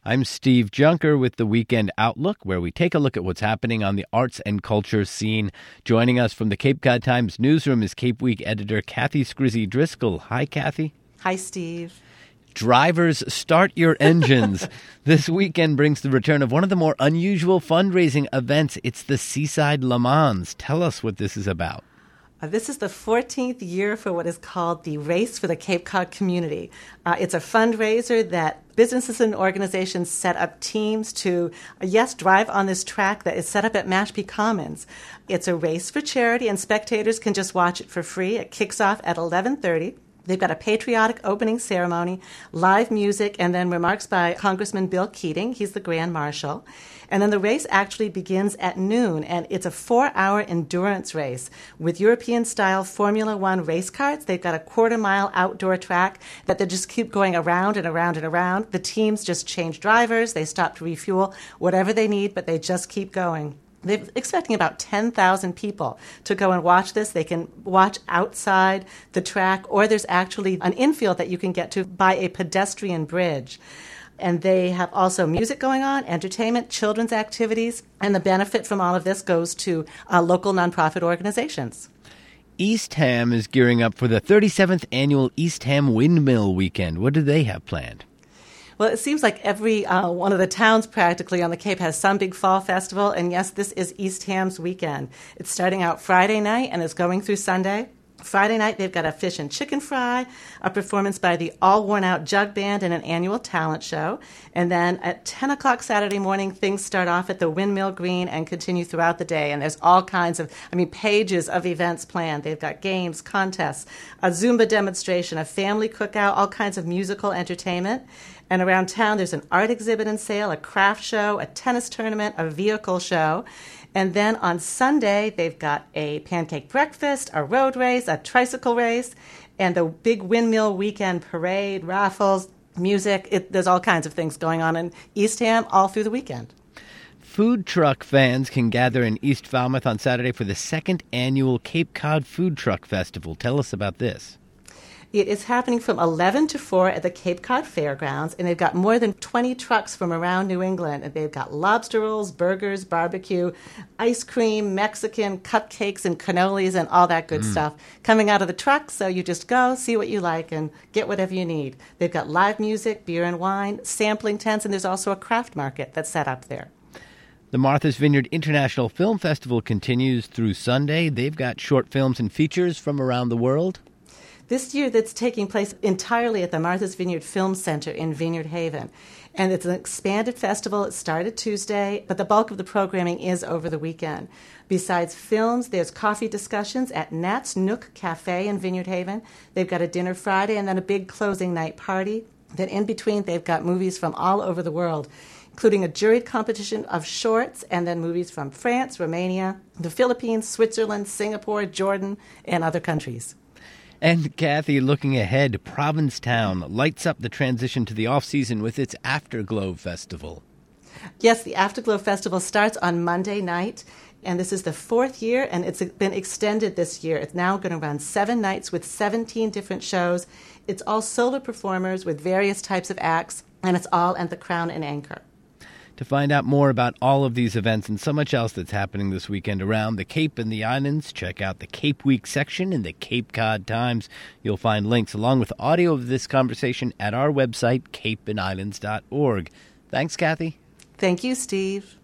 I'm Steve Junker with the Weekend Outlook, where we take a look at what's happening on the arts and culture scene. Joining us from the Cape Cod Times newsroom is Cape Week editor Kathy Scrizzy Driscoll. Hi, Kathy. Hi, Steve. Drivers, start your engines. This weekend brings the return of one of the more unusual fundraising events. It's the Seaside Le Mans. Tell us what this is about. This is the 14th year for what is called the Race for the Cape Cod Community. It's a fundraiser that businesses and organizations set up teams to, drive on this track that is set up at Mashpee Commons. It's a race for charity, and spectators can just watch it for free. It kicks off at 11:30. They've got a patriotic opening ceremony, live music, and then remarks by Congressman Bill Keating. He's the Grand Marshal. And then the race actually begins at noon, and it's a 4-hour endurance race with European-style Formula One race carts. They've got a quarter-mile outdoor track that they just keep going around and around and around. The teams just change drivers. They stop to refuel, whatever they need, but they just keep going. They're expecting about 10,000 people to go and watch this. They can watch outside the track, or there's actually an infield that you can get to by a pedestrian bridge. And they have also music going on, entertainment, children's activities, and the benefit from all of this goes to local nonprofit organizations. Eastham is gearing up for the 37th annual Eastham Windmill Weekend. What do they have planned? Well, it seems like every one of the towns practically on the Cape has some big fall festival, and yes, this is Eastham's weekend. It's starting out Friday night and it's going through Sunday. Friday night, they've got a fish and chicken fry, a performance by the All Worn Out Jug Band, and an annual talent show. And then at 10 o'clock Saturday morning, things start off at the Windmill Green and continue throughout the day. And there's all kinds of, pages of events planned. They've got games, contests, a Zumba demonstration, a family cookout, all kinds of musical entertainment. And around town, there's an art exhibit and sale, a craft show, a tennis tournament, a vehicle show. And then on Sunday, they've got a pancake breakfast, a road race, a tricycle race, and the big windmill weekend parade, raffles, music. There's all kinds of things going on in Eastham all through the weekend. Food truck fans can gather in East Falmouth on Saturday for the second annual Cape Cod Food Truck Festival. Tell us about this. It is happening from 11 to 4 at the Cape Cod Fairgrounds, and they've got more than 20 trucks from around New England. And they've got lobster rolls, burgers, barbecue, ice cream, Mexican, cupcakes, and cannolis, and all that good stuff coming out of the truck. So you just go, see what you like, and get whatever you need. They've got live music, beer and wine, sampling tents, and there's also a craft market that's set up there. The Martha's Vineyard International Film Festival continues through Sunday. They've got short films and features from around the world. This year, that's taking place entirely at the Martha's Vineyard Film Center in Vineyard Haven. And it's an expanded festival. It started Tuesday, but the bulk of the programming is over the weekend. Besides films, there's coffee discussions at Nat's Nook Cafe in Vineyard Haven. They've got a dinner Friday and then a big closing night party. Then in between, they've got movies from all over the world, including a juried competition of shorts, and then movies from France, Romania, the Philippines, Switzerland, Singapore, Jordan, and other countries. And Kathy, looking ahead, Provincetown lights up the transition to the off-season with its Afterglow Festival. Yes, the Afterglow Festival starts on Monday night, and this is the 4th year, and it's been extended this year. It's now going to run 7 nights with 17 different shows. It's all solo performers with various types of acts, and it's all at the Crown and Anchor. To find out more about all of these events and so much else that's happening this weekend around the Cape and the Islands, check out the Cape Week section in the Cape Cod Times. You'll find links along with audio of this conversation at our website, capeandislands.org. Thanks, Kathy. Thank you, Steve.